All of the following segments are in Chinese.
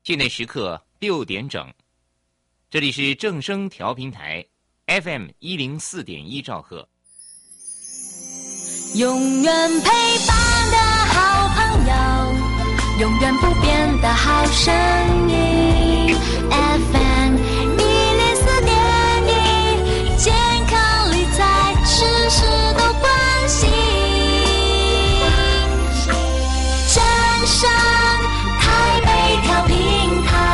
现在时刻6点整，这里是正声调频台 FM104.1兆赫。 永远陪伴的好朋友，永远不变的好声音 FM104.1，健康理财事事都关心，正声台北调频台。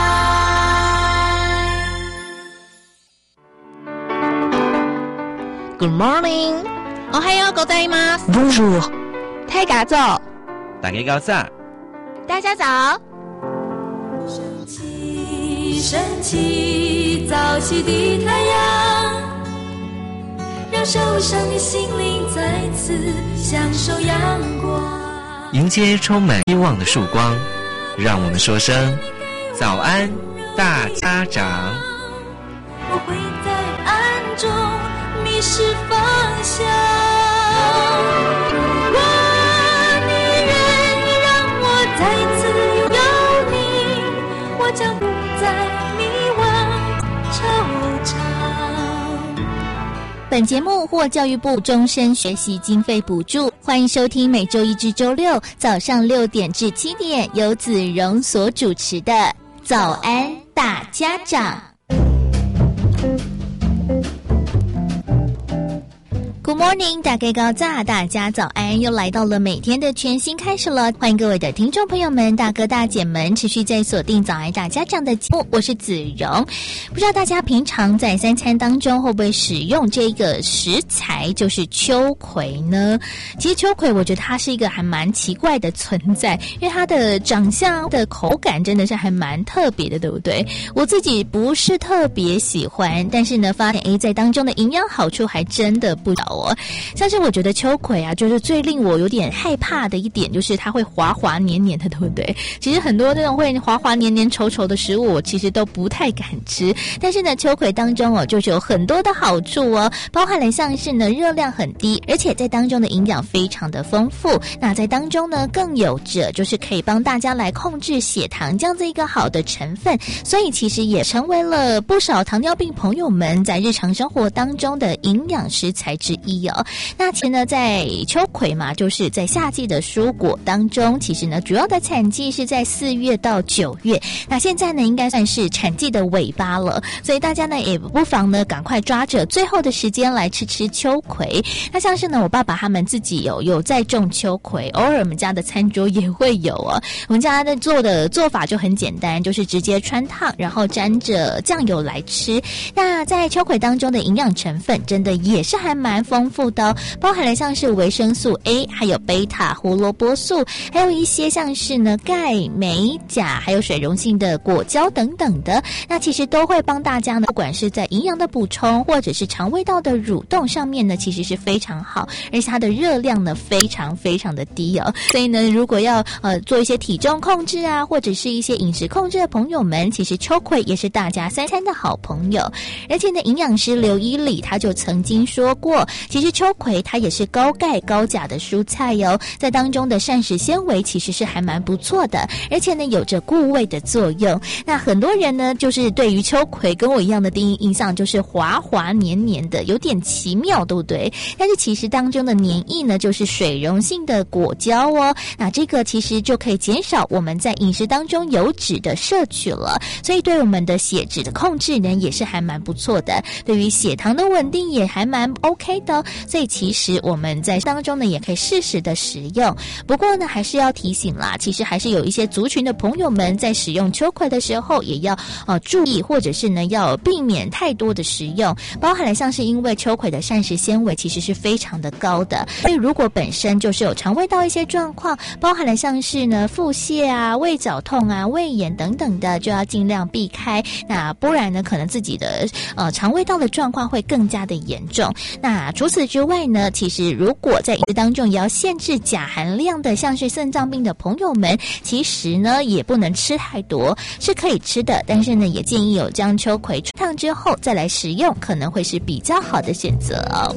Good morning， おはようございます。 Bonjour， 太嘎早， 大家早， 大家早。 升起，升起，早起的太阳，让受伤的心灵再次享受阳光。 迎接充满希望的曙光，让我们说声早安，大家长。 我会在暗中迷失方向。如果你愿意让我再次拥有你，我将不再迷惘惆怅。 本节目获教育部终身学习经费补助，欢迎收听每周一至周六早上6点至7点由子荣所主持的早安大家长。Good morning， 大家高早，大家早安！又来到了每天的全新开始了，欢迎各位的听众朋友们、大哥大姐们持续在锁定早安大家长的节目，我是子荣。不知道大家平常在三餐当中会不会使用这个食材，就是秋葵呢？其实秋葵我觉得它是一个还蛮奇怪的存在，因为它的长相的口感真的是还蛮特别的，对不对？我自己不是特别喜欢，但是呢发现在当中的营养好处还真的不少。像是我觉得秋葵啊，就是最令我有点害怕的一点，就是它会滑滑黏黏的，对不对？其实很多那种会滑滑黏黏稠稠的食物，我其实都不太敢吃。但是呢，秋葵当中就是有很多的好处哦，包含了像是呢热量很低，而且在当中的营养非常的丰富。那在当中呢，更有着就是可以帮大家来控制血糖这样子一个好的成分，所以其实也成为了不少糖尿病朋友们在日常生活当中的营养食材之一哦。那其实呢，在秋葵嘛，就是在夏季的蔬果当中，其实呢，主要的产季是在4月到9月。那现在呢，应该算是产季的尾巴了，所以大家呢也不妨呢赶快抓着最后的时间来吃吃秋葵。那像是呢，我爸爸他们自己有在种秋葵，偶尔我们家的餐桌也会有哦。我们家的做法就很简单，就是直接汆烫，然后沾着酱油来吃。那在秋葵当中的营养成分真的也是还蛮丰富的，包含了像是维生素 A， 还有贝塔胡萝卜素，还有一些像是呢钙、镁、钾，还有水溶性的果胶等等的。那其实都会帮大家呢，不管是在营养的补充，或者是肠胃道的蠕动上面呢，其实是非常好，而且它的热量呢非常非常的低哦。所以呢，如果要做一些体重控制啊，或者是一些饮食控制的朋友们，其实秋葵也是大家三餐的好朋友。而且呢，营养师刘一礼他就曾经说过，其实秋葵它也是高钙高钾的蔬菜哟，在当中的膳食纤维其实是还蛮不错的，而且呢有着固胃的作用。那很多人呢就是对于秋葵跟我一样的第一印象就是滑滑黏黏的，有点奇妙，对不对？但是其实当中的黏液呢就是水溶性的果胶哦，那这个其实就可以减少我们在饮食当中油脂的摄取了，所以对我们的血脂的控制呢也是还蛮不错的，对于血糖的稳定也还蛮 OK 的。所以其实我们在当中呢也可以适时的食用。不过呢还是要提醒啦，其实还是有一些族群的朋友们在使用秋葵的时候也要注意，或者是呢要避免太多的食用，包含了像是因为秋葵的膳食纤维其实是非常的高的，所以如果本身就是有肠胃道一些状况，包含了像是呢腹泻啊、胃绞痛啊、胃炎等等的，就要尽量避开，那不然呢可能自己的肠胃道的状况会更加的严重。那除此之外呢，其实如果在饮食当中也要限制钾含量的，像是肾脏病的朋友们，其实呢也不能吃太多，是可以吃的，但是呢也建议有将秋葵汆烫之后再来食用，可能会是比较好的选择哦。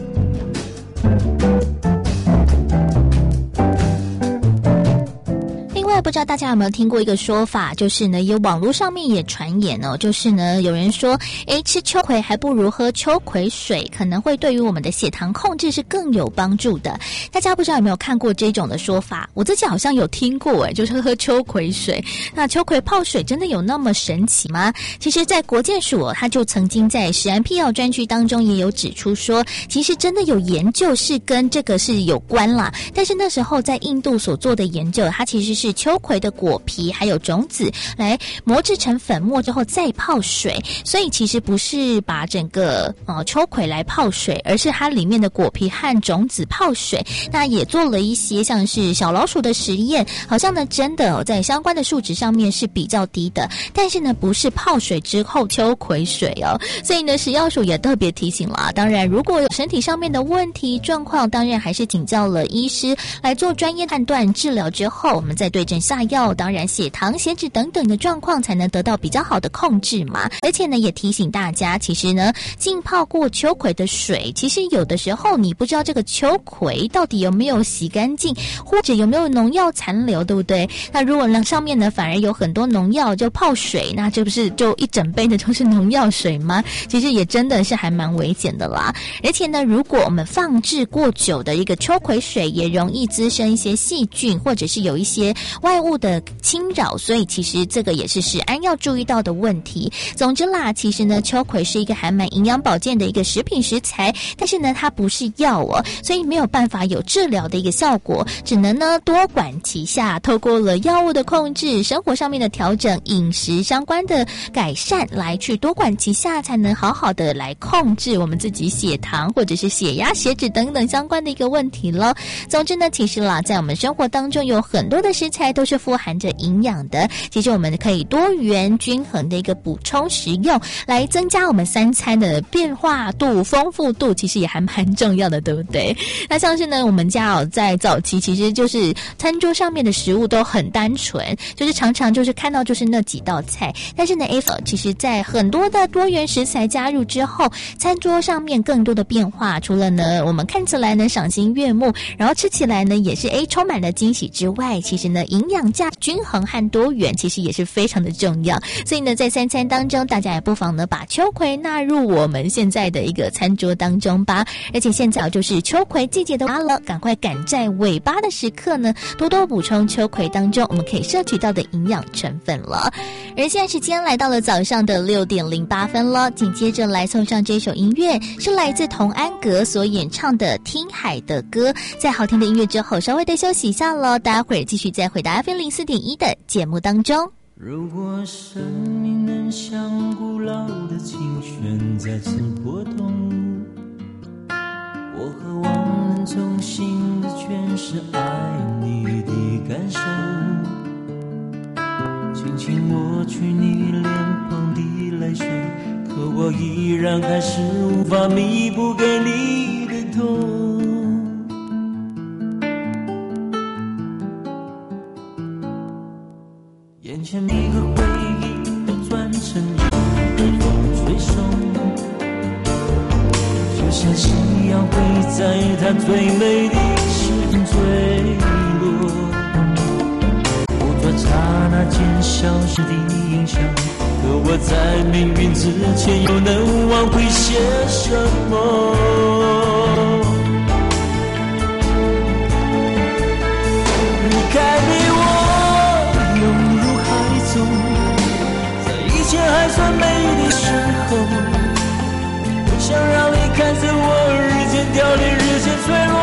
不知道大家有没有听过一个说法，就是呢，有网络上面也传言哦，就是呢，有人说，吃秋葵还不如喝秋葵水，可能会对于我们的血糖控制是更有帮助的。大家不知道有没有看过这种的说法？我自己好像有听过，就是喝秋葵水。那秋葵泡水真的有那么神奇吗？其实，在国健署他就曾经在食安辟谣专区当中也有指出说，其实真的有研究是跟这个是有关啦。但是那时候在印度所做的研究，它其实是秋葵的果皮还有种子来磨制成粉末之后再泡水，所以其实不是把整个秋葵来泡水，而是它里面的果皮和种子泡水。那也做了一些像是小老鼠的实验，好像呢真的在相关的数值上面是比较低的，但是呢不是泡水之后秋葵水哦。所以呢食药署也特别提醒了，当然如果有身体上面的问题状况，当然还是请教了医师来做专业判断治疗之后，我们再对症下药，当然血糖血脂等等的状况才能得到比较好的控制嘛。而且呢也提醒大家，其实呢浸泡过秋葵的水，其实有的时候你不知道这个秋葵到底有没有洗干净，或者有没有农药残留，对不对？那如果上面呢反而有很多农药就泡水，那这不是就一整杯的都是农药水吗？其实也真的是还蛮危险的啦。而且呢如果我们放置过久的一个秋葵水，也容易滋生一些细菌，或者是有一些外物的侵扰，所以其实这个也是食安要注意到的问题。总之啦，其实呢秋葵是一个还蛮营养保健的一个食品食材，但是呢它不是药哦，所以没有办法有治疗的一个效果，只能呢多管齐下，透过了药物的控制、生活上面的调整、饮食相关的改善来去多管齐下，才能好好的来控制我们自己血糖或者是血压、血脂等等相关的一个问题咯。总之呢，其实啦，在我们生活当中有很多的食材都是富含着营养的，其实我们可以多元均衡的一个补充食用，来增加我们三餐的变化度、丰富度，其实也还蛮重要的，对不对？那像是呢，我们家在早期其实就是餐桌上面的食物都很单纯，就是常常就是看到就是那几道菜，但是呢其实在很多的多元食材加入之后，餐桌上面更多的变化，除了呢我们看起来呢赏心悦目，然后吃起来呢也是充满了惊喜之外，其实呢营养价均衡和多元其实也是非常的重要。所以呢在三餐当中，大家也不妨呢把秋葵纳入我们现在的一个餐桌当中吧。而且现在就是秋葵季节的了，赶快赶在尾巴的时刻呢多多补充秋葵当中我们可以摄取到的营养成分了。而现在时间来到了早上的6:08了，紧接着来送上这首音乐，是来自童安格所演唱的《听海的歌》。在好听的音乐之后，稍微的休息一下了，待会儿继续再回答 FM04.1 的节目当中。 如果生命能像古老的琴弦再次拨动，我渴望能重新的诠释爱你的感受，轻轻抹去你脸庞的泪水，可我依然还是无法弥补给你的痛。眼前每个回忆都转成一阵风吹送，就像夕阳会在它最美的时分坠落，捕捉刹那间消失的影像，可我在命运之前又能挽回些什么？离开你我涌入海中，在一切还算美的时候，我想让你看着我日渐凋零日渐脆弱。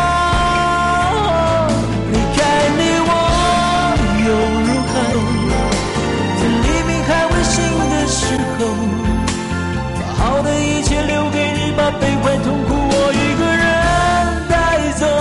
离开你我涌入海，在黎明还未醒的时候，把好的一切留给你，把悲欢痛苦我一个人带走。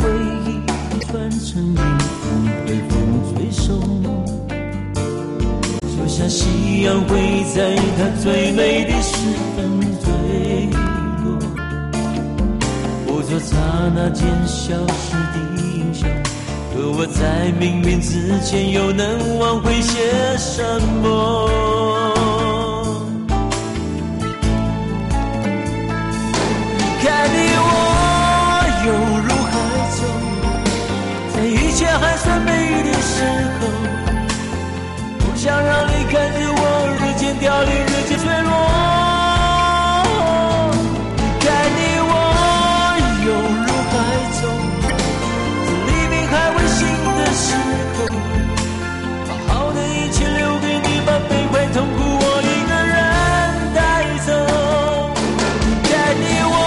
回忆翻成云雾被风吹送，就像夕阳会在它最美的时分坠落，捕捉刹那间消失的影像，可我在冥冥之间又能挽回些什么？看你我犹如海中，在一切还算美的时候，不想让你看着我日渐凋零日渐坠落。看你我犹如海中，在黎明还未醒的时候，把好的一切留给你，把悲快痛苦我一个人带走。看你我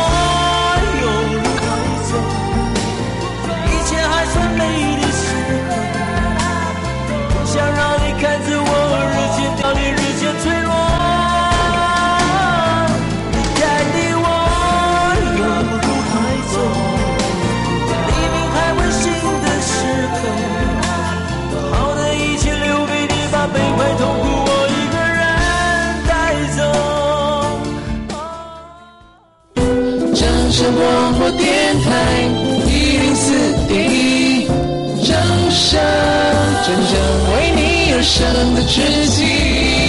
看着我日渐凋零日渐坠落，看你我犹如海中，黎明还未醒的时候，把好的一切留给你，把悲快痛苦我一个人带走。 正声广播电台104.1，正声真正为你而生的知己。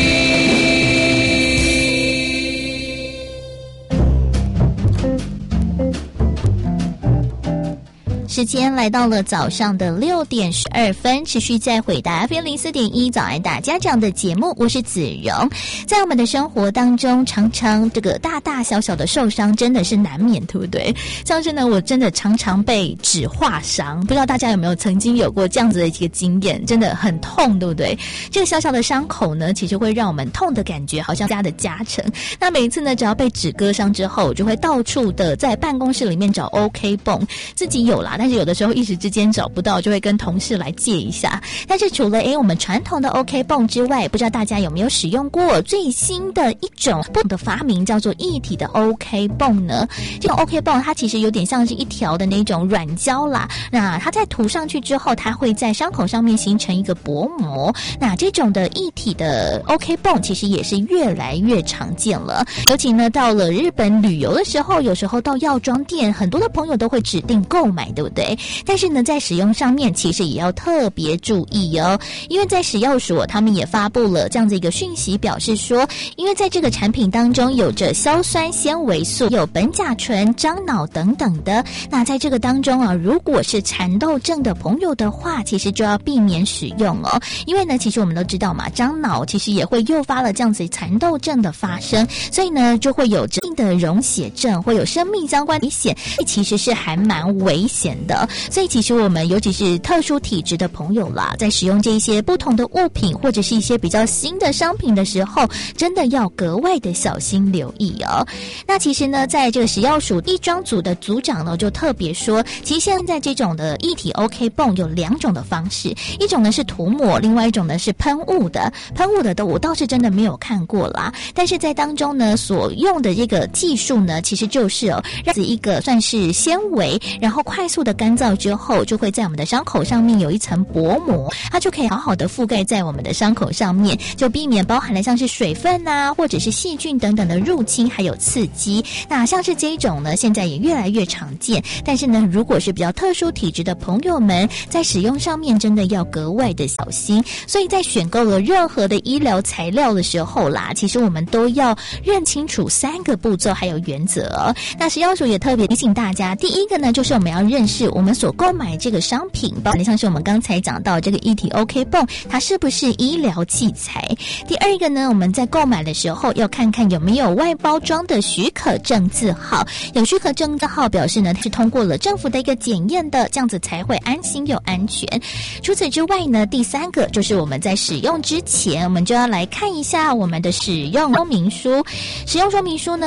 时间来到了早上的6点12分，持续在回答 FM04.1早安大家长的节目，我是子荣。在我们的生活当中，常常这个大大小小的受伤真的是难免，对不对？像是呢，我真的常常被纸划伤，不知道大家有没有曾经有过这样子的一个经验，真的很痛，对不对？这个小小的伤口呢，其实会让我们痛的感觉好像加的加成。那每一次呢，只要被纸割伤之后，我就会到处的在办公室里面找 OK 泵，自己有啦，但是有的时候一时之间找不到，就会跟同事来借一下。但是除了我们传统的 OK 泵之外，不知道大家有没有使用过最新的一种泵的发明，叫做一体的 OK 泵呢？这种 OK 泵它其实有点像是一条的那种软胶啦，那它在涂上去之后，它会在伤口上面形成一个薄膜。那这种的一体的 OK 泵其实也是越来越常见了，尤其呢到了日本旅游的时候，有时候到药妆店，很多的朋友都会指定购买，对不对？但是呢，在使用上面其实也要特别注意哦，因为在食药署他们也发布了这样子一个讯息，表示说，因为在这个产品当中有着硝酸纤维素、有苯甲醇、樟脑等等的，那在这个当中啊，如果是蚕豆症的朋友的话，其实就要避免使用哦，因为呢，其实我们都知道嘛，樟脑其实也会诱发了这样子蚕豆症的发生，所以呢，就会有这样的溶血症，会有生命相关危险，其实是还蛮危险的。所以其实我们尤其是特殊体质的朋友啦，在使用这一些不同的物品或者是一些比较新的商品的时候，真的要格外的小心留意哦。那其实呢，在这个食药署医妆组的组长呢，就特别说，其实现在这种的一体 OK 泵有2种的方式，一种呢是涂抹，另外一种呢是喷雾的。喷雾的我倒是真的没有看过啦，但是在当中呢，所用的这个技术呢，其实就是让一个算是纤维，然后快速的干燥之后，就会在我们的伤口上面有一层薄膜，它就可以好好的覆盖在我们的伤口上面，就避免包含了像是水分啊，或者是细菌等等的入侵还有刺激。那像是这一种呢，现在也越来越常见，但是呢，如果是比较特殊体质的朋友们，在使用上面真的要格外的小心。所以在选购了任何的医疗材料的时候啦，其实我们都要认清楚3个步骤还有原则。那食药署也特别提醒大家，第一个呢，就是我们要认识我们所购买这个商品，包括像是我们刚才讲到这个一体 OK 泵，它是不是医疗器材。第二个呢，我们在购买的时候要看看有没有外包装的许可证字号，有许可证字号表示呢，它是通过了政府的一个检验的，这样子才会安心又安全。除此之外呢，第3个就是我们在使用之前，我们就要来看一下我们的使用说明书。使用说明书呢，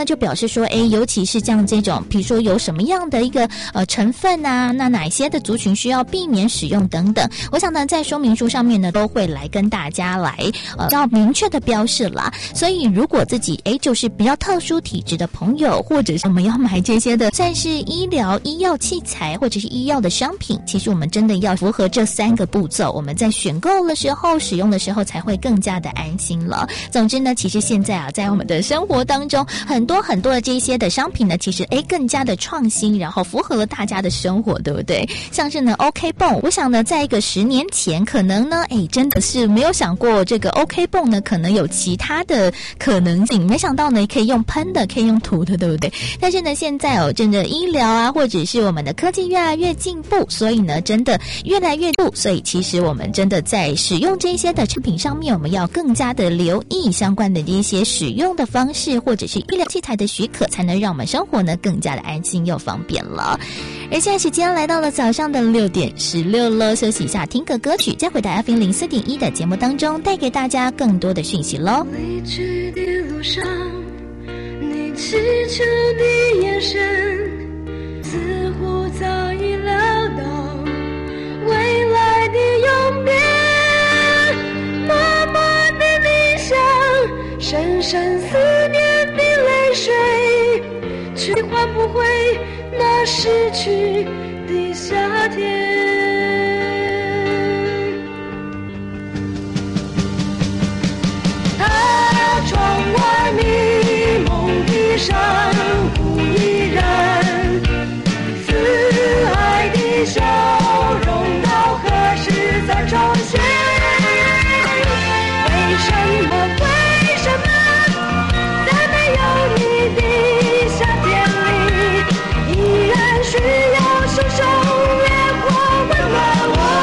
就表示说，尤其是像这种，比如说有什么样的一个成分啊，那哪些的族群需要避免使用等等，我想呢，在说明书上面呢，都会来跟大家来要明确的标示啦。所以如果自己就是比较特殊体质的朋友，或者是我们要买这些的算是医疗医药器材或者是医药的商品，其实我们真的要符合这3个步骤，我们在选购的时候使用的时候才会更加的安心了。总之呢，其实现在啊，在我们的生活当中，很多的这些的商品呢，其实更加的创新，然后符合了大家的生活，对不对？像是呢 OK 泵，我想呢，在一个10年前，可能呢，真的是没有想过这个 OK 泵呢，可能有其他的可能性，没想到呢，可以用喷的，可以用涂的，对不对？但是呢，现在真的医疗啊，或者是我们的科技越来越进步，所以呢，真的越来越步，所以其实我们真的在使用这些的产品上面，我们要更加的留意相关的一些使用的方式，或者是医疗器材的许可，才能让我们生活呢更加的安心又方便了。而现在时间来到了早上的6点16了，休息一下，听个歌曲，再回到 FM04.1的节目当中，带给大家更多的讯息咯。 离去的路上，你祈求的眼神似乎早已料到未来的永别，默默的理想，深深思念的泪水，去换不回那失去的夏天。窗外迷蒙的山无一人，慈爱的笑容到何时再重现？为什么在没有你的夏天里，依然需要手手月光温暖我？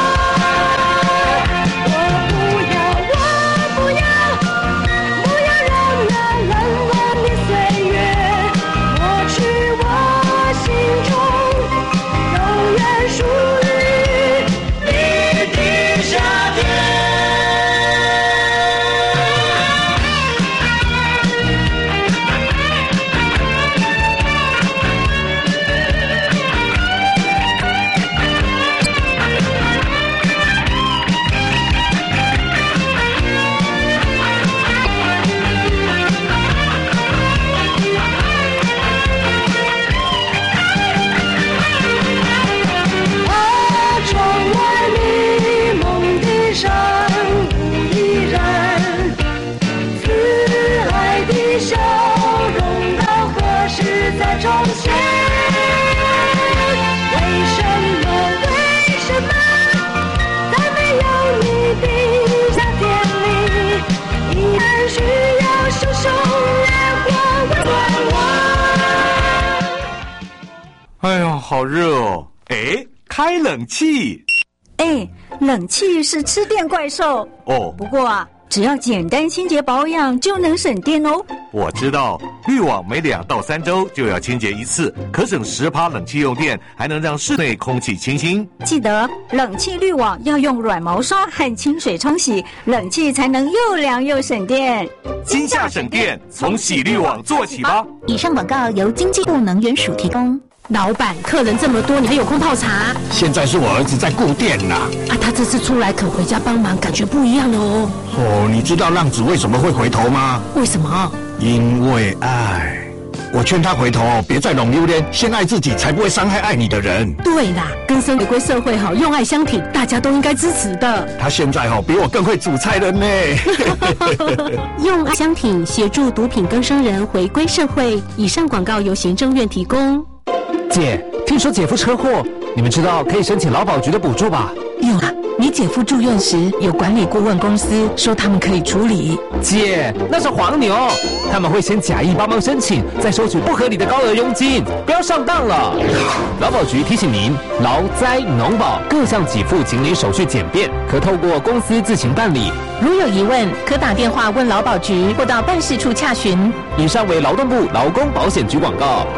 哎呦，好热哦！开冷气。 冷气是吃电怪兽哦。 不过啊，只要简单清洁保养就能省电哦。 我知道，滤网每2到3周就要清洁一次，可省10%冷气用电，还能让室内空气清新。 记得冷气滤网要用软毛刷和清水冲洗，冷气才能又凉又省电。 今夏省电，从洗滤网做起吧。 以上广告由经济部能源署提供。 老板，客人这么多，你还有空泡茶？ 现在是我儿子在顾店呐。 他这次出来肯回家帮忙，感觉不一样了哦。 你知道浪子为什么会回头吗？ 为什么？ 因为爱。我劝他回头，别再弄榴莲，先爱自己，才不会伤害爱你的人。 对啦，更生回归社会用爱相挺，大家都应该支持的。 他现在比我更会煮菜了呢。 用爱相挺，协助毒品更生人回归社会。以上广告由行政院提供。 姐，听说姐夫车祸，你们知道可以申请劳保局的补助吧？ 有啊，你姐夫住院时有管理顾问公司说他们可以处理。 姐，那是黄牛，他们会先假意帮忙申请，再收取不合理的高额佣金，不要上当了。劳保局提醒您，劳灾农保各项给付请领手续简便，可透过公司自行办理。 如有疑问，可打电话问劳保局或到办事处洽询。 以上为劳动部劳工保险局广告。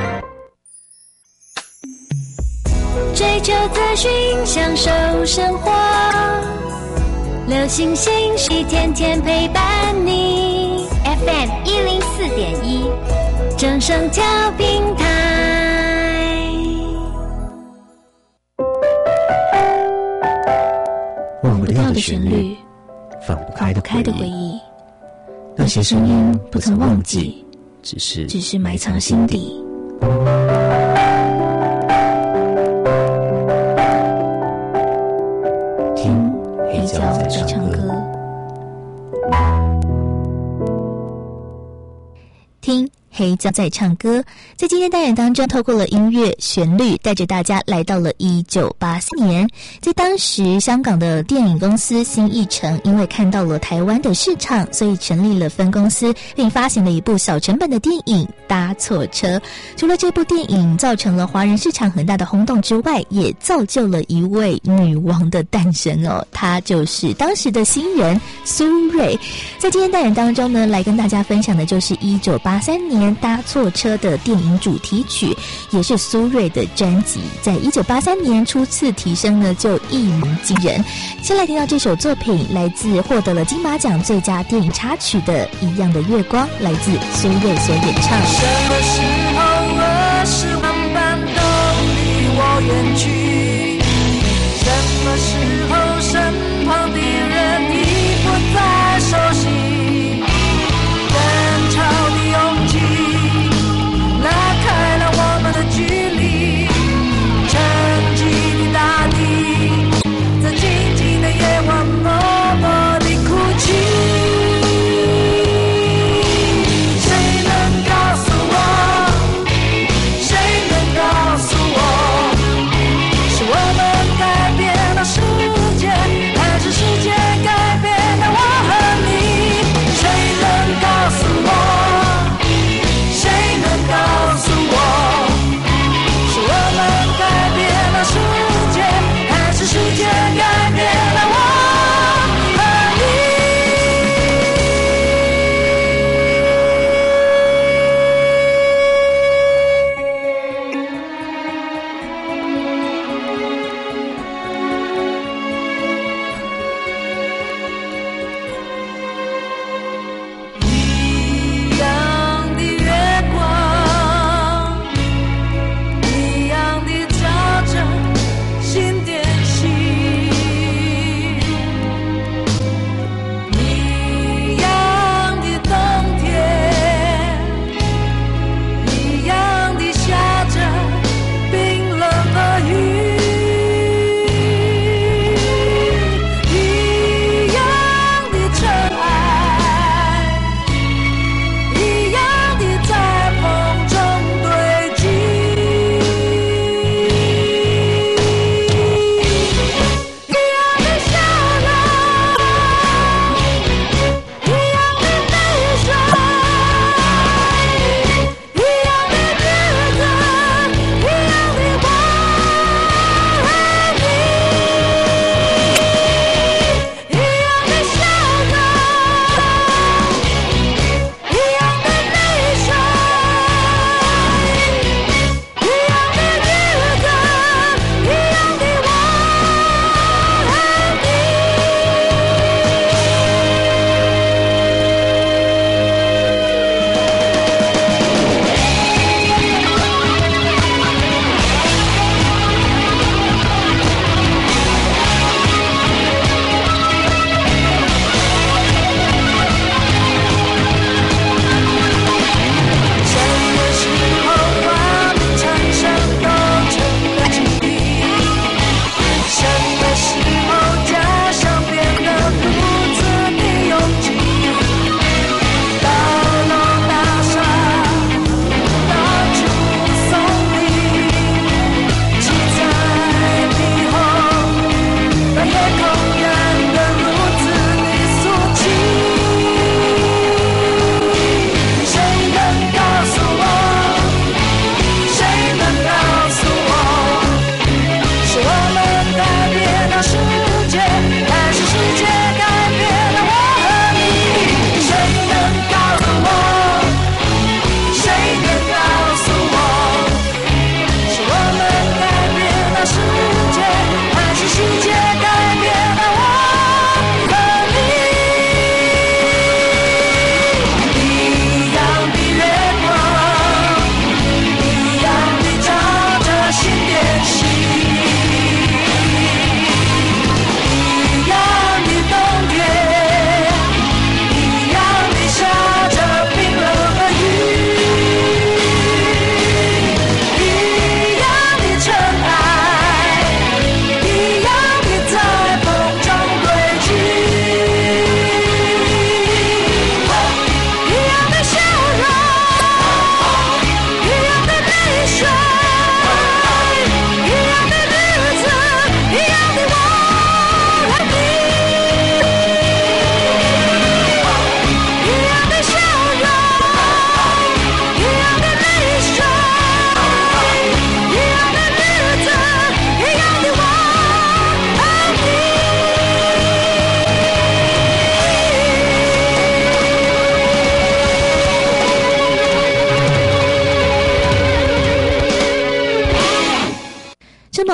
追求资讯，享受生活，流行信息天天陪伴你。FM 104.1，正正声调频台。 忘不掉的旋律，放不开的回忆，那些声音不曾忘记，只是埋藏心底。听黑胶在唱歌， 听黑胶在唱歌。在今天单元当中，透过了音乐旋律，带着大家来到了1984年。在当时，香港的电影公司新艺城因为看到了台湾的市场，所以成立了分公司，并发行了一部小成本的电影《搭错车》。除了这部电影造成了华人市场很大的轰动之外，也造就了一位女王的诞生哦，她就是当时的新人苏芮。在今天单元当中呢，来跟大家分享的就是1983年《搭错车》的电影主题曲，也是苏芮的专辑在1983年初次提升呢就一鸣惊人。先来听到这首作品，来自获得了金马奖最佳电影插曲的《一样的月光》，来自苏芮所演唱。 什么时候20万般都离我远去？什么时候身旁的人已不再熟悉？人潮的拥挤拉开了我们的距离，沉寂的大地在静静的夜晚默默地哭泣。谁能告诉我，谁能告诉我，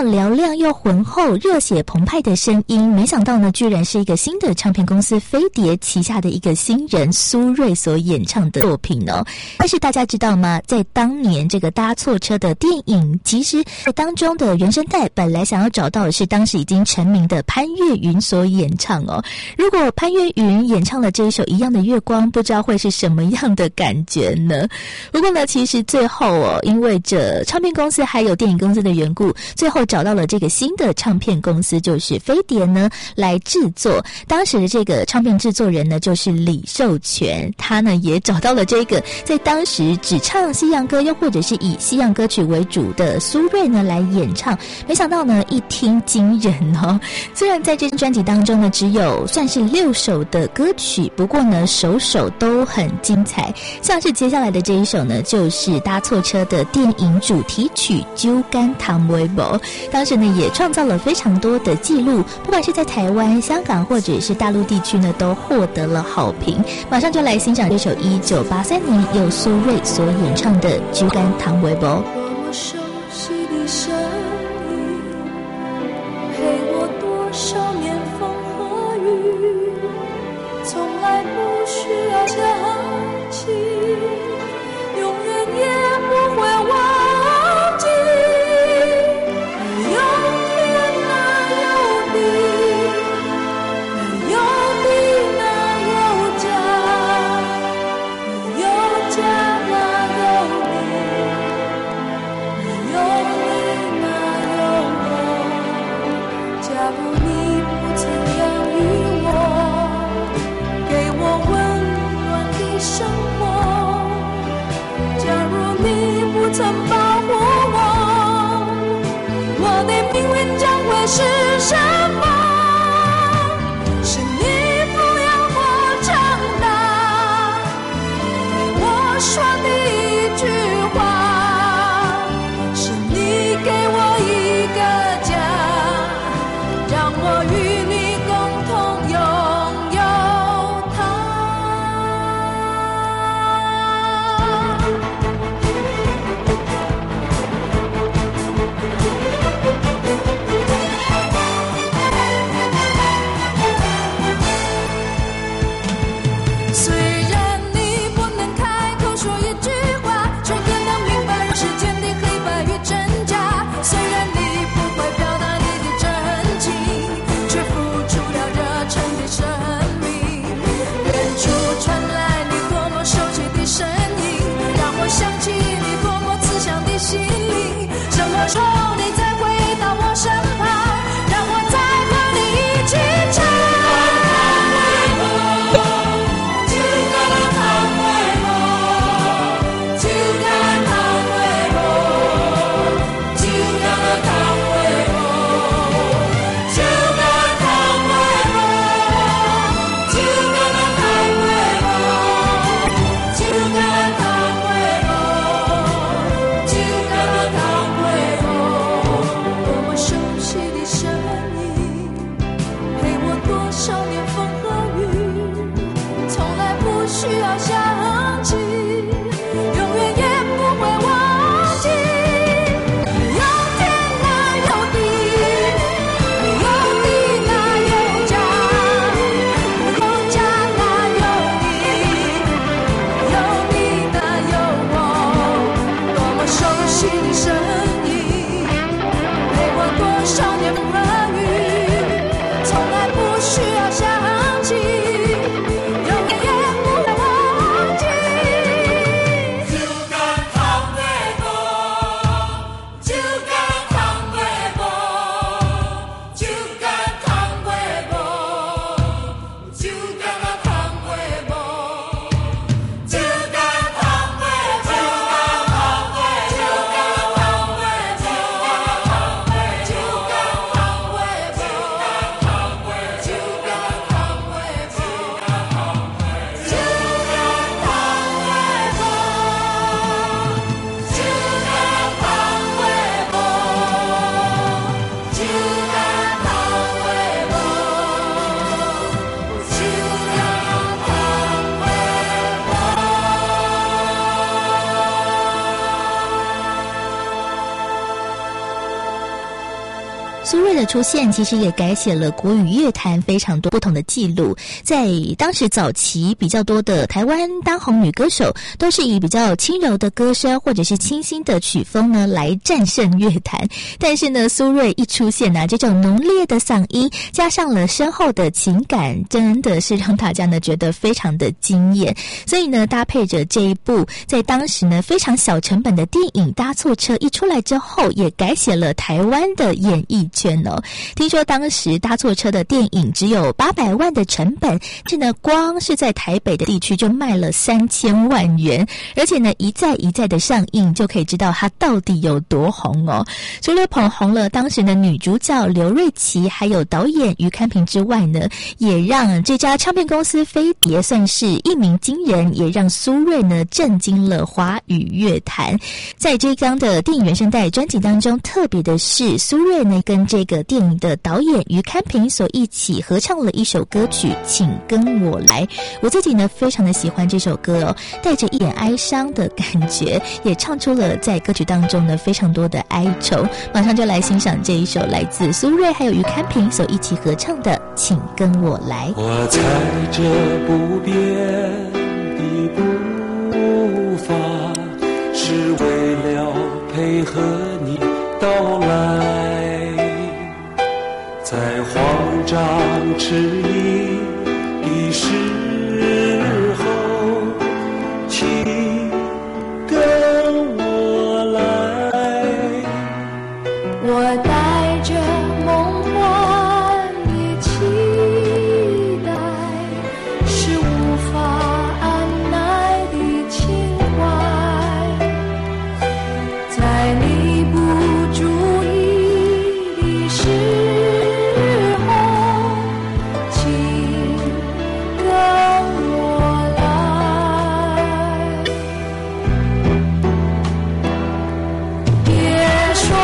嘹亮又浑厚、热血澎湃的声音，没想到呢，居然是一个新的唱片公司飞碟旗下的一个新人苏芮所演唱的作品哦。但是大家知道吗？在当年这个搭错车的电影，其实在当中的原声带本来想要找到的是当时已经成名的潘越云所演唱哦。如果潘越云演唱了这一首《一样的月光》，不知道会是什么样的感觉呢？不过呢，其实最后哦，因为这唱片公司还有电影公司的缘故，最后找到了这个新的唱片公司，就是飞碟呢来制作。当时的这个唱片制作人呢，就是李寿全，他呢也找到了这个在当时只唱西洋歌，又或者是以西洋歌曲为主的苏芮呢来演唱。没想到呢，一听惊人哦！虽然在这张专辑当中呢，只有算是6首的歌曲，不过呢，首首都很精彩。像是接下来的这一首呢，就是搭错车的电影主题曲《酒干倘卖无》，当时呢也创造了非常多的记录，不管是在台湾、香港或者是大陆地区呢，都获得了好评。马上就来欣赏这首1983年由苏芮所演唱的《酒干倘卖无》。 多么熟悉的声音，陪我多少年风和雨，从来不需要讲起，永远也不会忘记。有天哪有地，有地哪有家，有家哪有你，有你哪有我。假如你不曾养育我，给我温暖的生活，假如你不曾保护我，我的命运将会是什么？是你抚养我长大，对我说的一句话，是你给我一个家，让我与你共同拥有它。 的出现，其实也改写了国语乐坛非常多不同的记录。在当时早期比较多的台湾当红女歌手，都是以比较轻柔的歌声或者是清新的曲风呢来战胜乐坛。但是呢，苏芮一出现呢，这种浓烈的嗓音加上了深厚的情感，真的是让大家呢觉得非常的惊艳。所以呢，搭配着这一部在当时呢非常小成本的电影《搭错车》一出来之后，也改写了台湾的演艺圈哦。听说当时《搭错车》的电影只有800万的成本，是呢光是在台北的地区就卖了3000万元，而且呢一再的上映，就可以知道它到底有多红哦。除了捧红了当时的女主角刘瑞琦，还有导演于堪平之外呢，也让这家唱片公司飞碟算是一鸣惊人，也让苏芮呢震惊了华语乐坛。在这张的电影原声带专辑当中，特别的是苏芮呢跟这个电影的导演于堪平所一起合唱了一首歌曲《请跟我来》。我自己呢非常的喜欢这首歌哦，带着一点哀伤的感觉，也唱出了在歌曲当中呢非常多的哀愁。马上就来欣赏这一首来自苏芮还有于堪平所一起合唱的《请跟我来》。 我踩着不变的步伐，是为了配合你到来，在慌张迟疑的时候，请跟我来。 我带着梦幻的期待，是无法按耐的情怀，在你不注意的时候，请跟我来。别说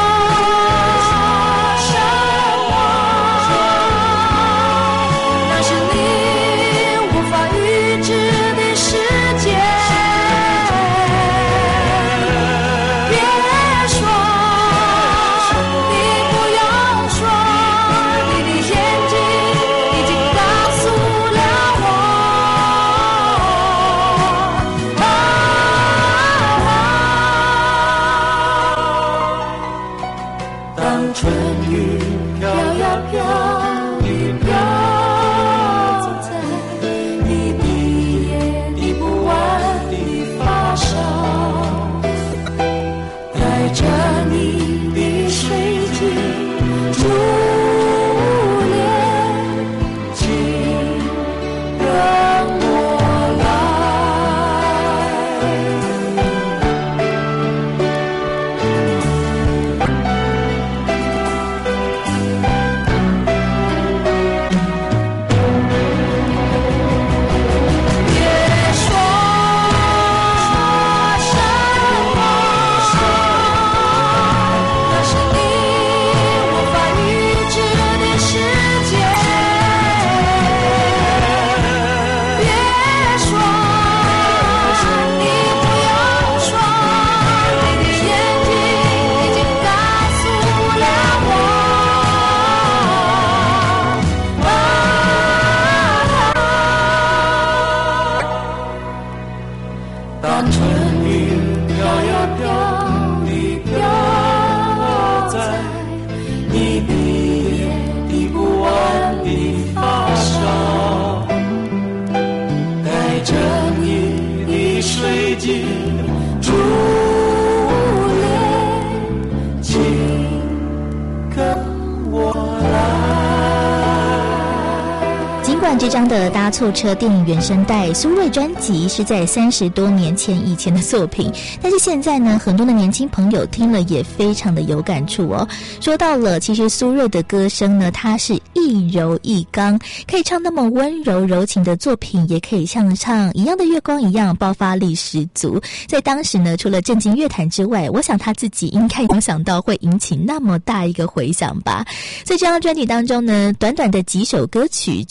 这张的搭错车电影原声带苏芮专辑是在30多年以前的作品，但是现在呢，很多的年轻朋友听了也非常的有感触哦。说到了，其实苏芮的歌声呢，它是一柔一刚，可以唱那么温柔柔情的作品，也可以像唱一样的月光一样爆发力十足。在当时呢，除了震惊乐坛之外，我想他自己应该没有想到会引起那么大一个回响吧。在这张专辑当中呢，短短的几首歌曲就首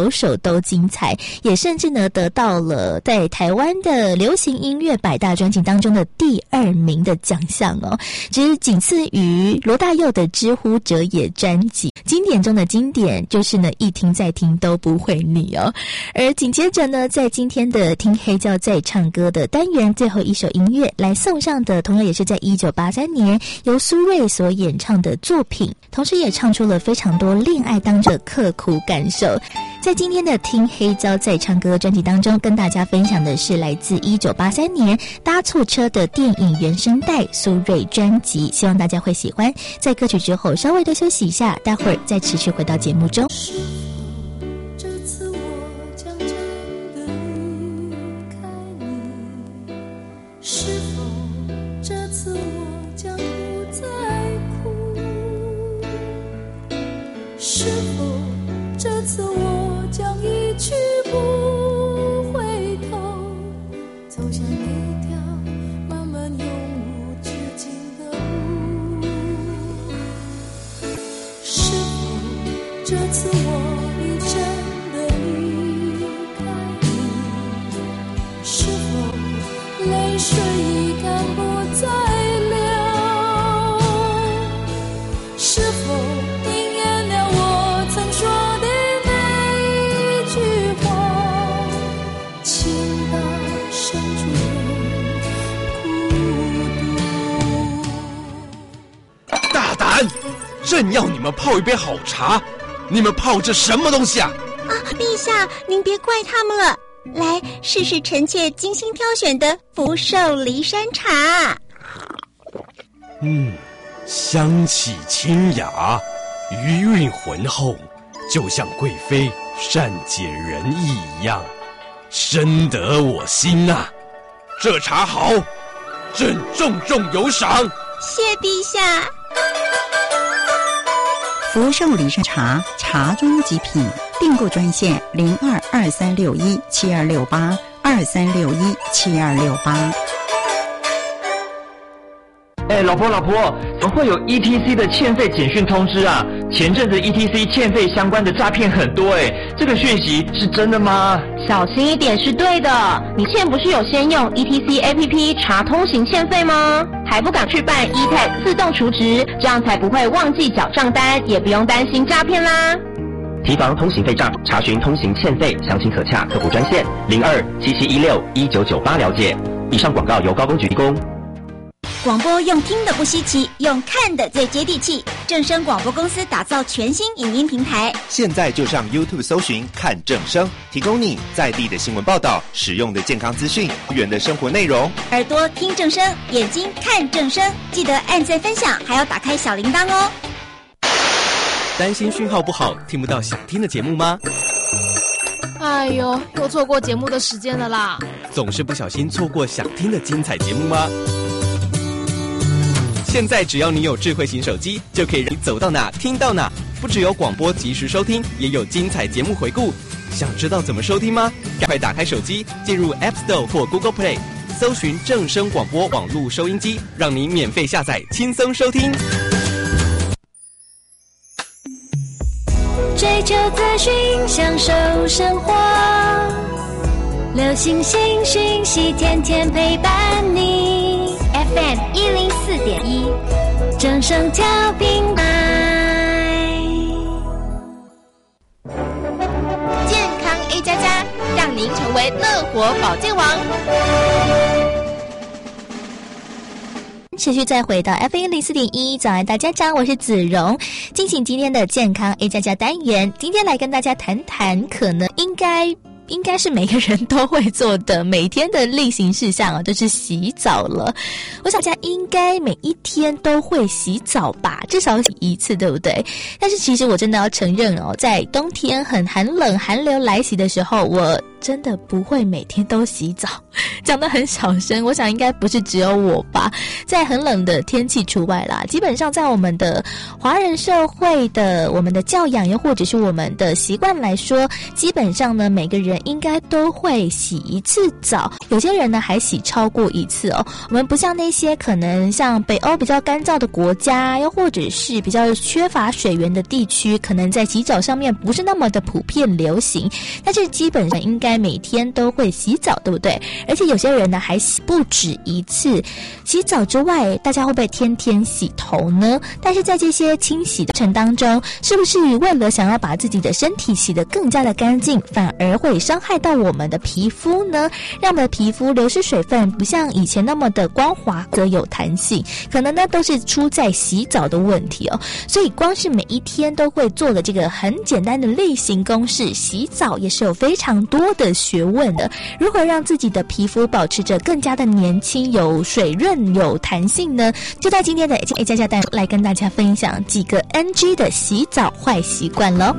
首首都精彩，也甚至呢得到了在台湾的流行音乐100大专辑当中的第2名的奖项哦，只仅次于罗大佑的《知乎者也》专辑。经典中的经典，就是呢一听再听都不会腻哦。而紧接着呢，在今天的听黑胶在唱歌的单元最后一首音乐来送上的，同样也是在1983年由苏芮所演唱的作品，同时也唱出了非常多恋爱当中的刻苦感受。在今天的听黑胶在唱歌专辑当中，跟大家分享的是来自1983年搭错车的电影原声带苏芮专辑，希望大家会喜欢。在歌曲之后稍微的休息一下，待会儿再持续回到节目中。 这次我将真的离开你，是否这次我将不再哭，是否这次我将一去不回头，走向一条漫漫永无止境的路，是否这次我已真的离开你，是否泪水已干不再流，是否应验了我曾说的那一句话，情到深处孤独。 大胆！朕要你们泡一杯好茶，你们泡这什么东西啊？ 陛下，您别怪他们了。来，试试臣妾精心挑选的福寿梨山茶。 香气清雅，余韵浑厚，就像贵妃善解人意一样，深得我心啊！这茶好，朕重重有赏。 谢陛下。 福寿梨山茶，茶中极品，订购专线0223617268，23617268。 老婆，怎么会有 ETC 的欠费简讯通知啊？前阵子 ETC 欠费相关的诈骗很多这个讯息是真的吗？ 小心一点是对的。你欠不是有先用 ETC APP 查通行欠费吗？还不赶去办 eTag 自动储值，这样才不会忘记缴账单，也不用担心诈骗啦。 提防通行费诈，查询通行欠费，详情可洽客服专线0277161998了解。以上广告由高公局提供。 广播用听的不稀奇，用看的最接地气。正声广播公司打造全新影音平台， 现在就上 YouTube 搜寻看正声，提供你在地的新闻报道、实用的健康资讯、多元的生活内容。 耳朵听正声，眼睛看正声，记得按赞分享，还要打开小铃铛哦。 担心讯号不好，听不到想听的节目吗？ 哎呦，又错过节目的时间了啦！ 总是不小心错过想听的精彩节目吗？现在只要你有智慧型手机，就可以让你走到哪听到哪。不只有广播及时收听，也有精彩节目回顾。想知道怎么收听吗？赶快打开手机，进入 App Store 或 Google Play， 搜寻正声广播网络收音机，让你免费下载，轻松收听。 追求资讯，享受生活，流行新讯息，天天陪伴你。FM 104.1，正声调频台， 健康 A++，让您成为乐活保健王。 持续再回到 FM 104.1，早安大家早，我是子荣，进行今天的健康 A++ 单元。今天来跟大家谈谈，可能应该是每个人都会做的每天的例行事项就是洗澡了。我想大家应该每一天都会洗澡吧，至少洗一次，对不对？但是其实我真的要承认在冬天很寒冷寒流来袭的时候，我真的不会每天都洗澡，讲得很小声，我想应该不是只有我吧，在很冷的天气除外啦。基本上在我们的华人社会的我们的教养又或者是我们的习惯来说，基本上呢每个人应该都会洗一次澡，有些人呢还洗超过一次哦。我们不像那些可能像北欧比较干燥的国家，又或者是比较缺乏水源的地区，可能在洗澡上面不是那么的普遍流行，但是基本上应该每天都会洗澡，对不对？而且有些人呢还洗不止一次。洗澡之外，大家会不会天天洗头呢？但是在这些清洗的过程当中，是不是为了想要把自己的身体洗得更加的干净，反而会伤害到我们的皮肤呢？让我们的皮肤流失水分不像以前那么的光滑则有弹性，可能呢都是出在洗澡的问题哦。所以光是每一天都会做的这个很简单的例行公事，洗澡也是有非常多的学问的。如何让自己的皮肤保持着更加的年轻、有水润、有弹性呢？就在今天的佳佳带来跟大家分享几个 NG 的洗澡坏习惯咯。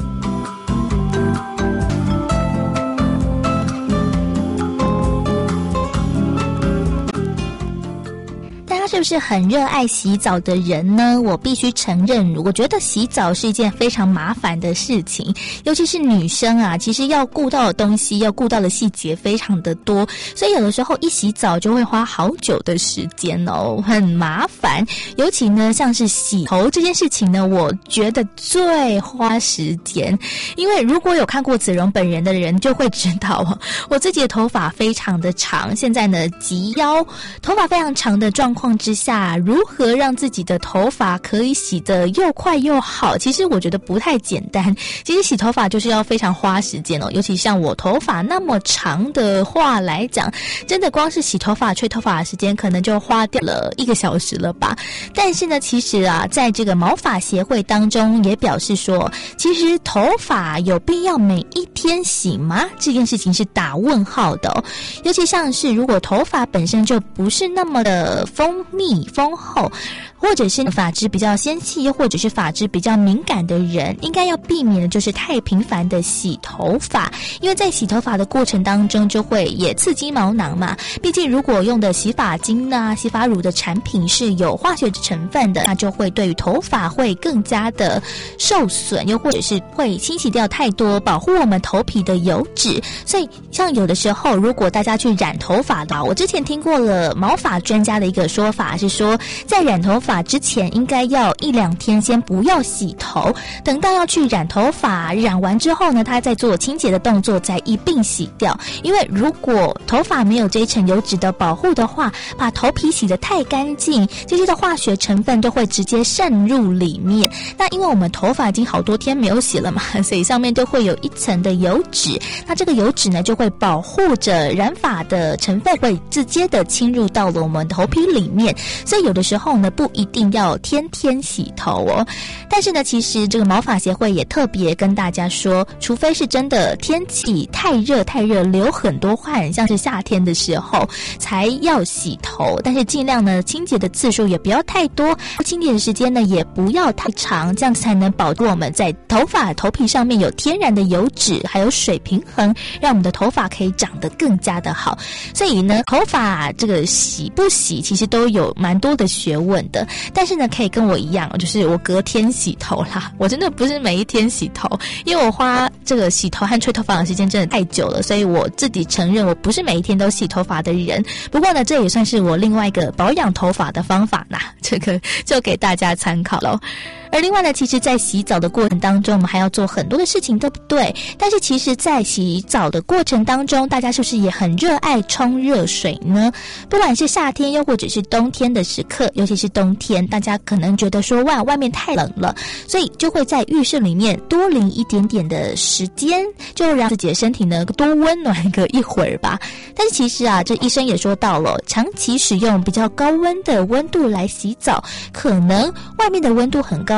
是不是很热爱洗澡的人呢？我必须承认，我觉得洗澡是一件非常麻烦的事情，尤其是女生啊，其实要顾到的东西，要顾到的细节非常的多，所以有的时候一洗澡就会花好久的时间哦，很麻烦。尤其呢，像是洗头这件事情呢，我觉得最花时间，因为如果有看过子荣本人的人就会知道，我自己的头发非常的长，现在呢及腰，头发非常长的状况之下，如何让自己的头发可以洗得又快又好，其实我觉得不太简单。其实洗头发就是要非常花时间哦，尤其像我头发那么长的话来讲，真的光是洗头发吹头发的时间可能就花掉了1个小时了吧。但是呢，其实啊，在这个毛发协会当中也表示说，其实头发有必要每一天洗吗？这件事情是打问号的哦。尤其像是如果头发本身就不是那么的丰密丰厚，或者是发质比较纤细，又或者是发质比较敏感的人，应该要避免的就是太频繁的洗头发，因为在洗头发的过程当中就会也刺激毛囊嘛。毕竟如果用的洗发精啊、洗发乳的产品是有化学成分的，那就会对于头发会更加的受损，又或者是会清洗掉太多保护我们头皮的油脂。所以像有的时候如果大家去染头发的，我之前听过了毛发专家的一个说法是说，在染头发之前应该要1-2天先不要洗头，等到要去染头发，染完之后呢，他再做清洁的动作再一并洗掉。因为如果头发没有这一层油脂的保护的话，把头皮洗得太干净，这些的化学成分都会直接渗入里面。那因为我们头发已经好多天没有洗了嘛，所以上面就会有一层的油脂，那这个油脂呢就会保护着染发的成分会直接的侵入到了我们头皮里面，所以有的时候呢不一定要天天洗头哦。但是呢，其实这个毛发协会也特别跟大家说，除非是真的天气太热流很多汗，像是夏天的时候才要洗头，但是尽量呢清洁的次数也不要太多，清洁的时间呢也不要太长，这样才能保住我们在头皮上面有天然的油脂还有水平衡，让我们的头发可以长得更加的好。所以呢，头发这个洗不洗其实都有蛮多的学问的，但是呢可以跟我一样，就是我隔天洗头啦，我真的不是每一天洗头，因为我花这个洗头和吹头发的时间真的太久了，所以我自己承认我不是每一天都洗头发的人。不过呢，这也算是我另外一个保养头发的方法啦，这个就给大家参考咯。而另外呢，其实在洗澡的过程当中，我们还要做很多的事情，对不对？但是其实在洗澡的过程当中，大家是不是也很热爱冲热水呢？不管是夏天又或者是冬天的时刻，尤其是冬天，大家可能觉得说哇，外面太冷了，所以就会在浴室里面多淋一点点的时间，就让自己的身体呢多温暖个一会儿吧。但是其实啊，这医生也说到了，长期使用比较高温的温度来洗澡，可能外面的温度很高，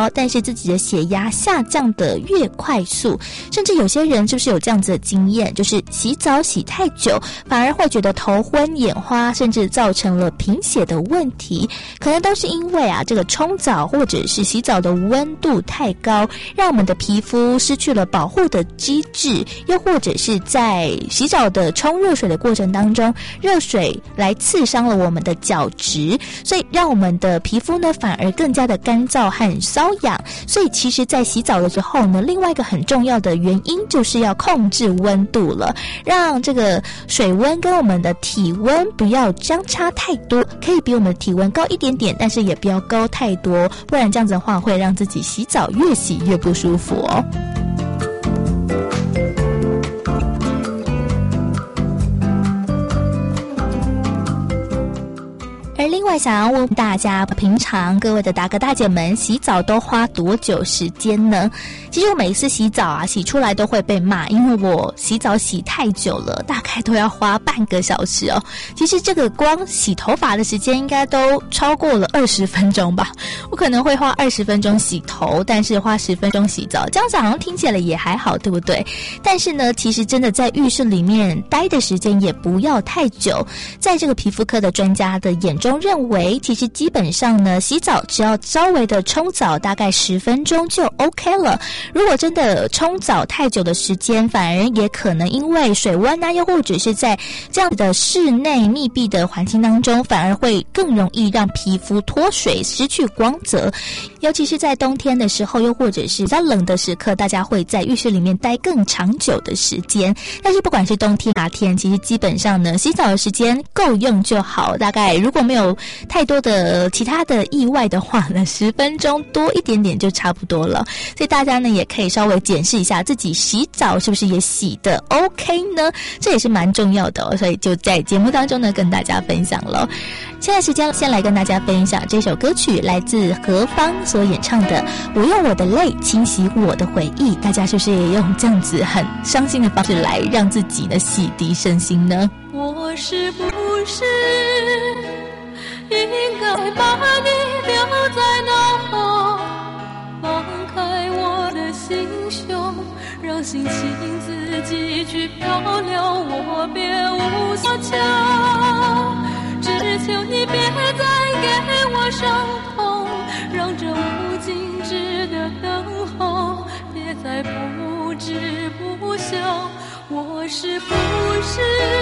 高，但是自己的血压下降的越快速，甚至有些人是不是有这样子的经验，就是洗澡洗太久，反而会觉得头昏眼花，甚至造成了贫血的问题，可能都是因为这个冲澡或者是洗澡的温度太高，让我们的皮肤失去了保护的机制，又或者是在洗澡的冲热水的过程当中，热水来刺伤了我们的角质，所以让我们的皮肤呢反而更加的干燥和瘙痒。所以其实在洗澡的时候呢，另外一个很重要的原因就是要控制温度了，让这个水温跟我们的体温不要相差太多，可以比我们的体温高一点点，但是也不要高太多，不然这样子的话会让自己洗澡越洗越不舒服哦。而另外想要问大家，平常各位的大哥大姐们洗澡都花多久时间呢？其实我每一次洗澡洗出来都会被骂，因为我洗澡洗太久了，大概都要花半个小时哦。其实这个光洗头发的时间应该都超过了20分钟吧，我可能会花20分钟洗头，但是花10分钟洗澡，这样子好像听起来也还好，对不对？但是呢，其实真的在浴室里面待的时间也不要太久。在这个皮肤科的专家的眼中认为，其实基本上呢，洗澡只要稍微的冲澡大概10分钟就 OK 了。如果真的冲澡太久的时间，反而也可能因为水温又或者是在这样的室内密闭的环境当中，反而会更容易让皮肤脱水失去光泽。尤其是在冬天的时候，又或者是比较冷的时刻，大家会在浴室里面待更长久的时间。但是不管是冬天夏天，其实基本上呢，洗澡的时间够用就好，大概如果没有太多的其他的意外的话呢，10分钟多一点点就差不多了。所以大家呢也可以稍微检视一下自己洗澡是不是也洗的 OK 呢，这也是蛮重要的哦。所以就在节目当中呢跟大家分享了。现在时间先来跟大家分享这首歌曲，来自何方所演唱的《我用我的泪清洗我的回忆》。大家是不是也用这样子很伤心的方式来让自己呢洗涤身心呢？ 我是不是应该把你留在脑后，放开我的心胸，让心情自己去漂流，我别无所求，只求你别再给我伤痛，让这无尽止的等候别再不知不休。我是不是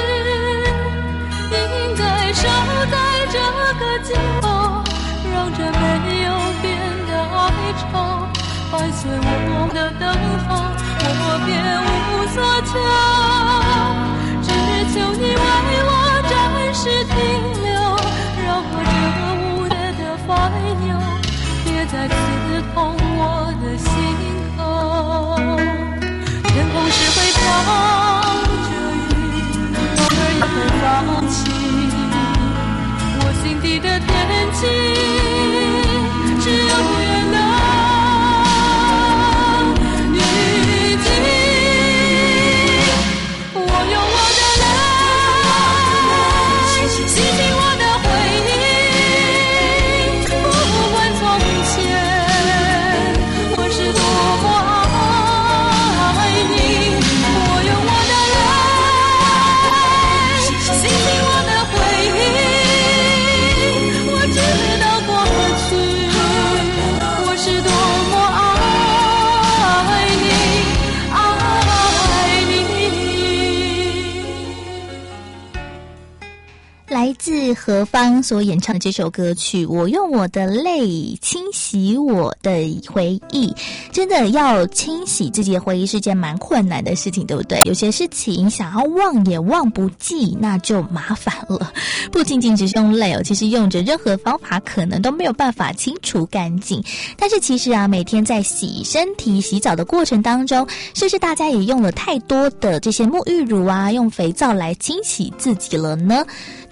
应该守在这个尽头，让这没有变的哀愁伴随我的等候，我别无所求，只求你为我暂时停留，让我这无奈的烦忧别再刺痛我的心口。天空是会飘着雨，偶尔也会放晴，我心底的天气是永远的宁静。我用我的泪洗净我的回忆，不管从前我是多么爱你，我用我的泪洗净我的回忆，我知道过去我是多么爱你，爱你。 来自何方所演唱的这首歌曲《我用我的泪清洗我的回忆》，真的要清洗自己的回忆是件蛮困难的事情，对不对？有些事情想要忘也忘不记，那就麻烦了。不仅仅只是用泪其实用着任何方法可能都没有办法清除干净。但是其实每天在洗身体洗澡的过程当中，是不是大家也用了太多的这些沐浴乳用肥皂来清洗自己了呢？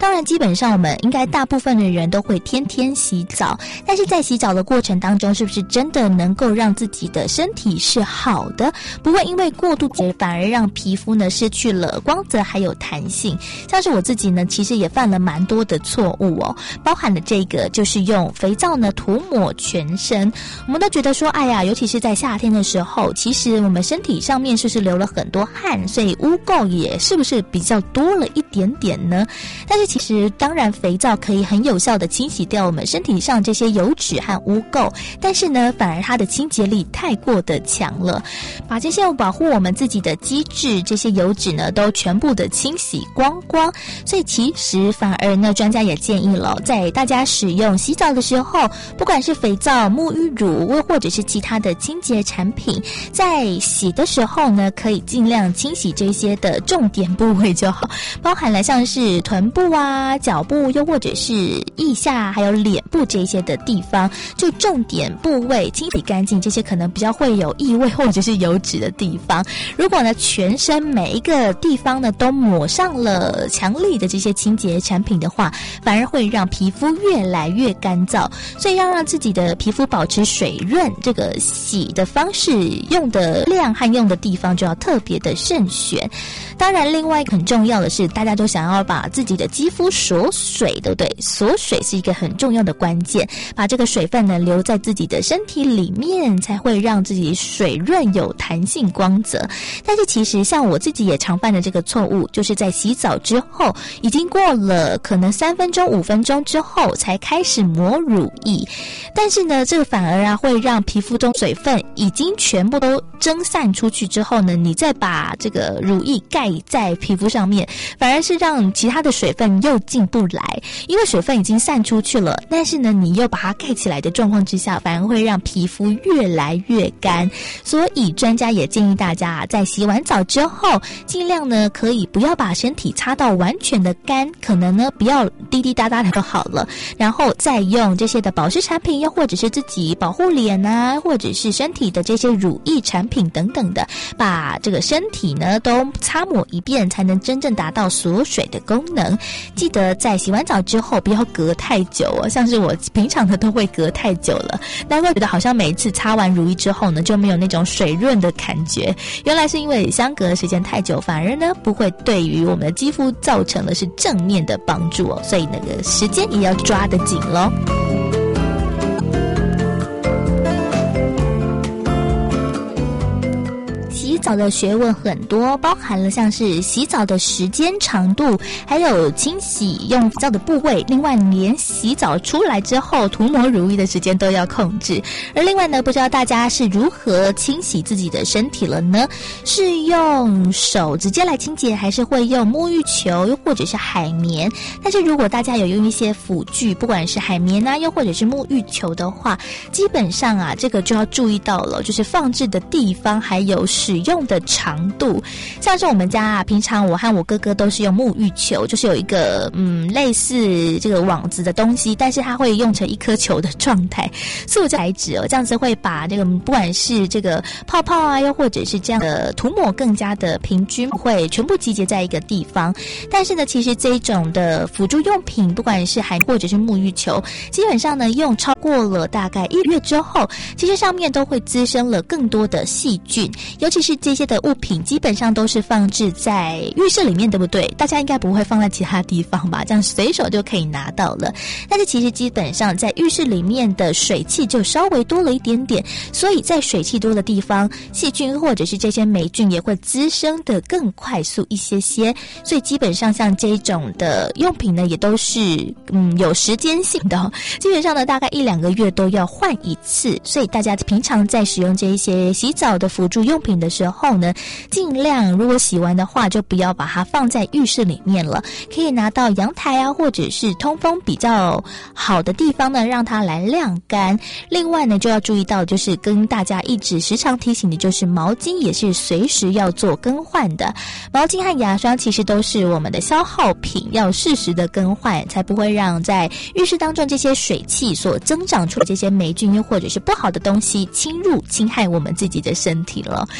当然基本上我们应该大部分的人都会天天洗澡，但是在洗澡的过程当中，是不是真的能够让自己的身体是好的，不会因为过度反而让皮肤呢失去了光泽还有弹性？像是我自己呢，其实也犯了蛮多的错误哦，包含了这个就是用肥皂呢涂抹全身。我们都觉得说，哎呀，尤其是在夏天的时候，其实我们身体上面是不是流了很多汗，所以污垢也是不是比较多了一点点呢？但是其实当然肥皂可以很有效的清洗掉我们身体上这些油脂和污垢，但是呢反而它的清洁力太过的强了，把这些保护我们自己的机制这些油脂呢都全部的清洗光光。所以其实反而呢专家也建议了，在大家使用洗澡的时候，不管是肥皂、沐浴乳或者是其他的清洁产品，在洗的时候呢可以尽量清洗这些的重点部位就好，包含了像是臀部啊、脚部，又或者是腋下还有脸部这些的地方，就重点部位清洗干净，这些可能比较会有异味或者是油脂的地方。如果呢全身每一个地方呢都抹上了强力的这些清洁产品的话，反而会让皮肤越来越干燥。所以要让自己的皮肤保持水润，这个洗的方式、用的量和用的地方就要特别的慎选。当然另外很重要的是，大家都想要把自己的肌肤锁水，对不对？锁水是一个很重要的关键，把这个水分呢留在自己的身体里面，才会让自己水润有弹性光泽。但是其实像我自己也常犯的这个错误，就是在洗澡之后已经过了可能3分钟5分钟之后才开始抹乳液，但是呢这个反而会让皮肤中水分已经全部都蒸散出去之后呢，你再把这个乳液盖在皮肤上面，反而是让其他的水分又进不来，因为水分已经散出去了，但是呢你又把它盖起来的状况之下，反而会让皮肤越来越干。所以专家也建议大家在洗完澡之后，尽量呢可以不要把身体擦到完全的干，可能呢不要滴滴答答的就好了，然后再用这些的保湿产品，又或者是自己保护脸啊，或者是身体的这些乳液产品等等的，把这个身体呢都擦抹一遍，才能真正达到锁水的功能。记得在洗完澡之后不要隔太久哦，像是我平常的都会隔太久了，难怪觉得好像每一次擦完乳液之后呢就没有那种水润的感觉，原来是因为相隔的时间太久，反而呢不会对于我们的肌肤造成的是正面的帮助哦，所以那个时间也要抓得紧咯。洗澡的学问很多，包含了像是洗澡的时间长度，还有清洗用洗澡的部位，另外连洗澡出来之后涂抹乳液的时间都要控制。而另外呢，不知道大家是如何清洗自己的身体了呢？是用手直接来清洁，还是会用沐浴球又或者是海绵？但是如果大家有用一些辅具，不管是海绵啊又或者是沐浴球的话，基本上啊这个就要注意到了，就是放置的地方还有使用的长度。像是我们家啊，平常我和我哥哥都是用沐浴球，就是有一个类似这个网子的东西，但是它会用成一颗球的状态，塑胶材质哦，这样子会把这个不管是这个泡泡啊，又或者是这样的涂抹更加的平均，不会全部集结在一个地方。但是呢，其实这一种的辅助用品，不管是海或者是沐浴球，基本上呢用超过了大概1个月之后，其实上面都会滋生了更多的细菌，尤其是这些的物品基本上都是放置在浴室里面，对不对？大家应该不会放在其他地方吧，这样随手就可以拿到了。但是其实基本上在浴室里面的水汽就稍微多了一点点，所以在水汽多的地方，细菌或者是这些霉菌也会滋生的更快速一些些。所以基本上像这种的用品呢，也都是有时间性的哦，基本上呢大概1-2个月都要换一次。所以大家平常在使用这一些洗澡的辅助用品的时候呢，尽量如果洗完的话就不要把它放在浴室里面了，可以拿到阳台啊，或者是通风比较好的地方呢，让它来晾干。另外呢，就要注意到就是跟大家一直时常提醒的，就是毛巾也是随时要做更换的。毛巾和牙刷其实都是我们的消耗品，要适时的更换，才不会让在浴室当中这些水汽所增长出的这些霉菌又或者是不好的东西侵入侵害我们自己的身体了。所以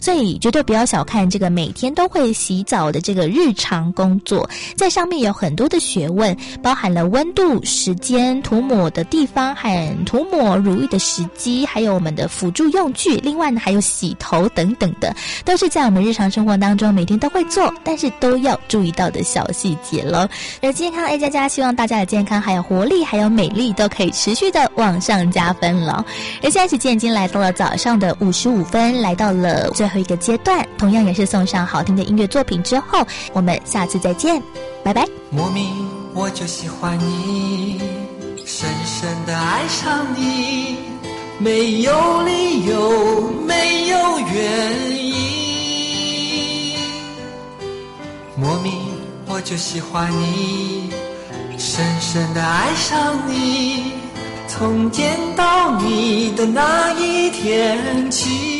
所以绝对不要小看这个每天都会洗澡的这个日常工作，在上面有很多的学问，包含了温度、时间、涂抹的地方和涂抹乳液的时机，还有我们的辅助用具，另外呢还有洗头等等的，都是在我们日常生活当中每天都会做，但是都要注意到的小细节了。而健康 A 加加，希望大家的健康还有活力还有美丽都可以持续的往上加分了。而现在时间已经来到了早上的55分，来到了最后一个阶段，同样也是送上好听的音乐作品之后，我们下次再见，拜拜。 莫名我就喜欢你，深深的爱上你，没有理由，没有原因。莫名我就喜欢你，深深的爱上你，从见到你的那一天起。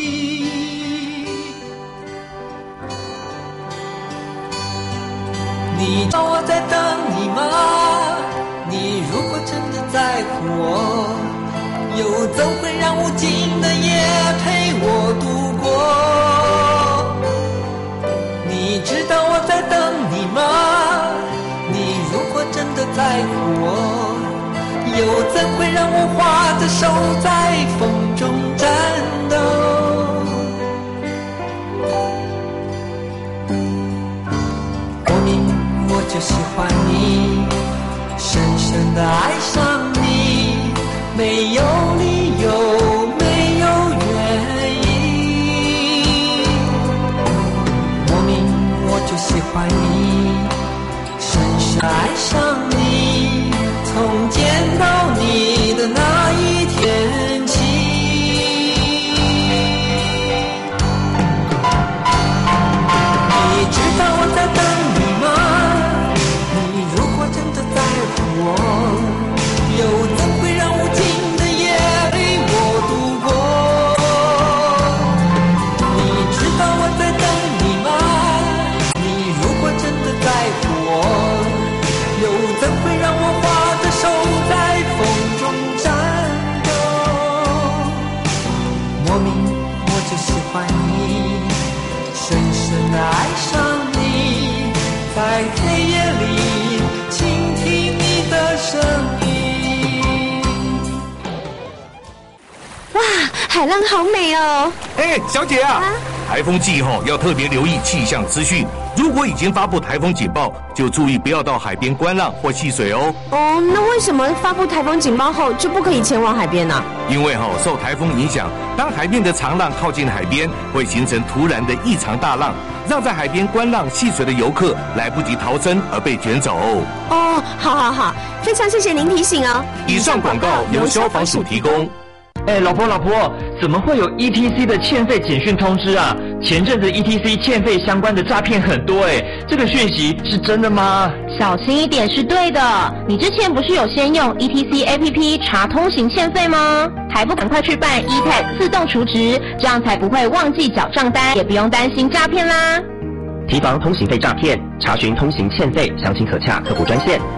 你知道我在等你吗？你如果真的在乎我，又怎会让无尽的夜陪我度过？你知道我在等你吗？你如果真的在乎我，又怎会让我画着手在风中颤抖？我就喜欢你，深深的爱上你，没有理由，没有原因。莫名我就喜欢你，深深爱上你，从见到你的那一天起。你知道我在等你吗？又怎会让无尽的夜陪我度过？你知道我在等你吗？你如果真的在乎我，又怎会让我画着手在风中颤抖？莫名我就喜欢你，深深的爱上你，在黑夜里倾听你的声音。 哇，海浪好美哦！ 小姐啊，台风季后要特别留意气象资讯。如果已经发布台风警报，就注意不要到海边观浪或戏水哦。 那为什么发布台风警报后就不可以前往海边呢？ 因为受台风影响，当海面的长浪靠近海边，会形成突然的异常大浪，让在海边观浪戏水的游客来不及逃生而被卷走。 好，非常谢谢您提醒哦。 以上广告由消防署提供。 老婆，怎么会有 ETC 的欠费简讯通知啊？前阵子 ETC 欠费相关的诈骗很多这个讯息是真的吗？ 小心一点是对的。你之前不是有先用 ETC APP 查通行欠费吗？还不赶快去办 eTag 自动储值，这样才不会忘记缴账单，也不用担心诈骗啦。 提防通行费诈骗，查询通行欠费，详情可洽客服专线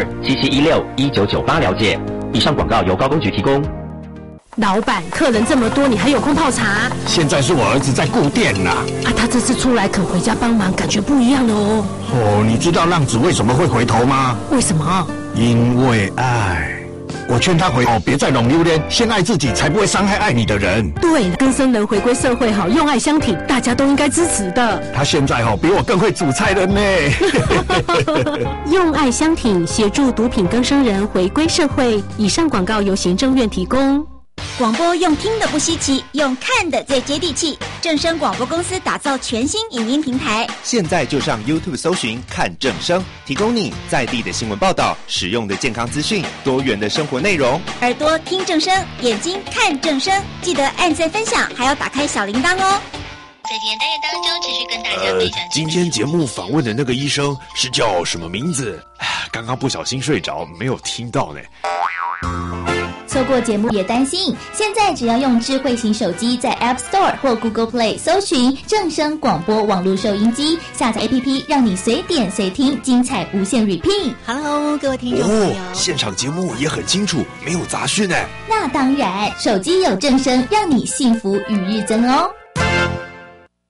0277161998了解。以上广告由高工局提供。 老板，客人这么多，你还有空泡茶？ 现在是我儿子在顾店啦。 他这次出来肯回家帮忙，感觉不一样了哦。 你知道浪子为什么会回头吗？ 为什么？ 因为爱。我劝他回头，别再弄榴莲，先爱自己，才不会伤害爱你的人。 对，更生人回归社会用爱相挺，大家都应该支持的。 他现在比我更会煮菜了呢。 用爱相挺，协助毒品更生人回归社会。以上广告由行政院提供。 广播用听的不稀奇，用看的最接地气。正声广播公司打造全新影音平台， 现在就上 YouTube 搜寻看正声，提供你在地的新闻报道、实用的健康资讯、多元的生活内容。 耳朵听正声，眼睛看正声，记得按赞分享，还要打开小铃铛哦。 在今天单元当中，持续跟大家分享。 今天节目访问的那个医生是叫什么名字？刚刚不小心睡着，没有听到呢。 错过节目也担心，现在只要用智慧型手机在 App Store 或 Google Play 搜寻正声广播网络收音机，下载 APP 让你随点随听，精彩无限 repeat。Hello， 各位听众朋友， 现场节目也很清楚，没有杂讯呢。 那当然，手机有正声，让你幸福与日增哦。